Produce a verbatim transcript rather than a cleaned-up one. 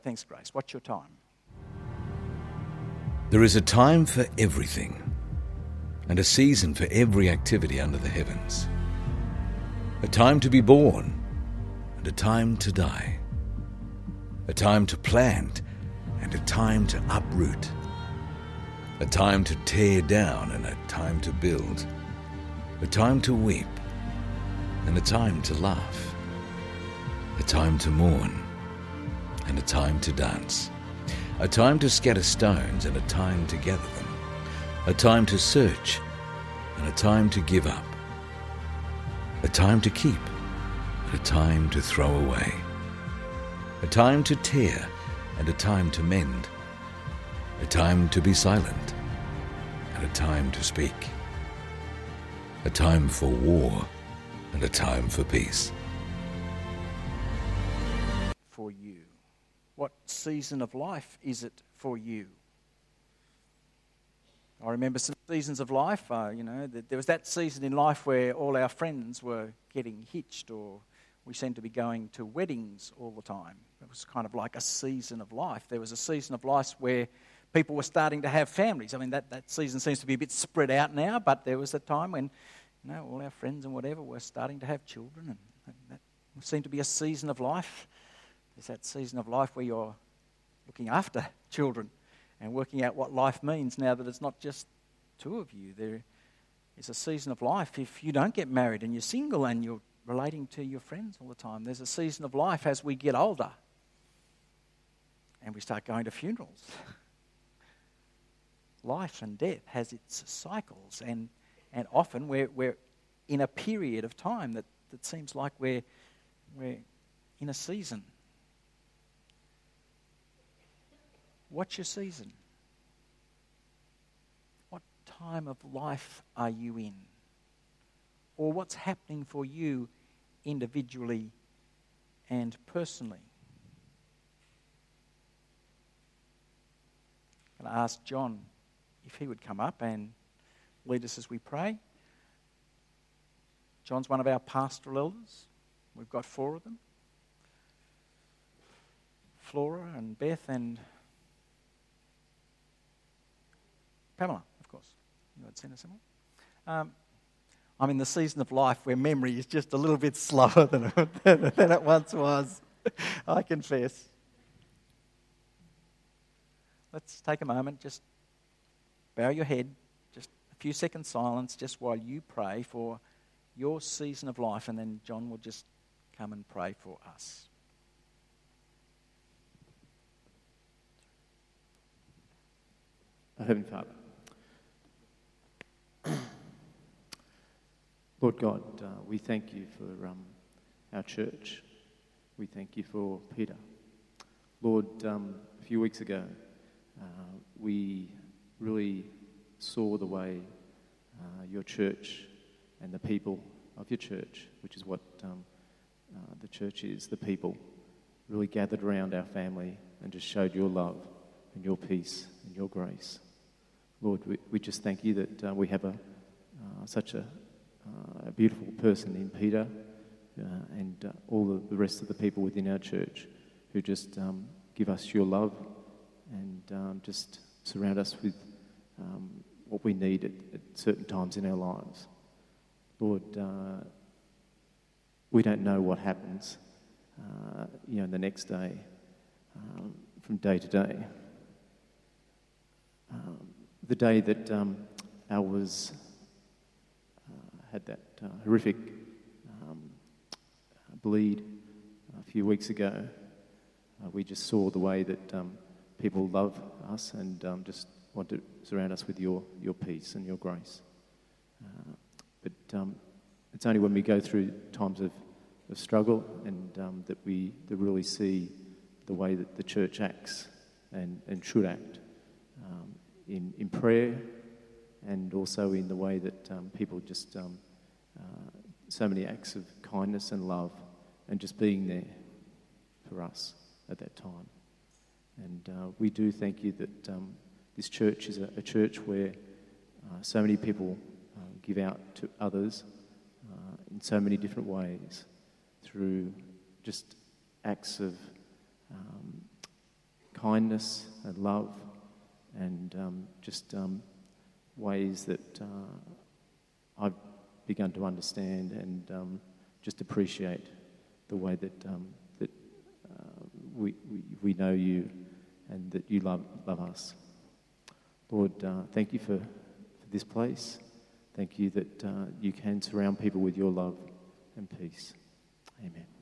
Thanks, Grace. What's your time? There is a time for everything, and a season for every activity under the heavens. A time to be born, and a time to die. A time to plant, and a time to uproot. A time to tear down, and a time to build. A time to weep, and a time to laugh. A time to mourn, and a time to dance. A time to scatter stones, and a time to gather them. A time to search, and a time to give up. A time to keep, and a time to throw away. A time to tear, and a time to mend. A time to be silent, and a time to speak. A time for war, and a time for peace. For you. What season of life is it for you? I remember some seasons of life, uh, you know, that there was that season in life where all our friends were getting hitched, or we seemed to be going to weddings all the time. It was kind of like a season of life. There was a season of life where people were starting to have families. I mean, that, that season seems to be a bit spread out now, but there was a time when, you know, all our friends and whatever were starting to have children, and that, that seemed to be a season of life. There's that season of life where you're looking after children and working out what life means now that it's not just two of you. There is a season of life if you don't get married and you're single and you're relating to your friends all the time. There's a season of life as we get older and we start going to funerals. Life and death has its cycles, and, and often we're, we're in a period of time that, that seems like we're, we're in a season. What's your season? What time of life are you in? Or what's happening for you individually and personally? I'm going to ask John if he would come up and lead us as we pray. John's one of our pastoral elders. We've got four of them. Flora and Beth and Pamela, of course. You had seen her somewhere. Um, I'm in the season of life where memory is just a little bit slower than it, than it once was, I confess. Let's take a moment, just bow your head, just a few seconds silence, just while you pray for your season of life, and then John will just come and pray for us. Our Heavenly Father, Lord God, uh, we thank you for um, our church. We thank you for Peter. Lord, um, a few weeks ago, uh, we really saw the way uh, your church and the people of your church, which is what um, uh, the church is, the people, really gathered around our family and just showed your love and your peace and your grace. Lord, we, we just thank you that uh, we have a uh, such a, uh, a beautiful person in Peter uh, and uh, all the, the rest of the people within our church who just um, give us your love and um, just surround us with um, what we need at, at certain times in our lives. Lord, uh, we don't know what happens, uh, you know, the next day, um, from day to day. Um, the day that um, I was uh, had that uh, horrific um, bleed a few weeks ago, uh, we just saw the way that um, people love us and um, just want to surround us with your, your peace and your grace. Uh, but um, it's only when we go through times of, of struggle and um, that we that really see the way that the church acts and, and should act um, in, in prayer, and also in the way that um, people just, um, uh, so many acts of kindness and love and just being there for us at that time. And uh, we do thank you that um, this church is a, a church where uh, so many people uh, give out to others uh, in so many different ways through just acts of um, kindness and love and um, just um, ways that uh, I've begun to understand and um, just appreciate the way that um, that uh, we, we we know you and that you love love us. Lord, uh, thank you for, for this place. Thank you that uh, you can surround people with your love and peace. Amen.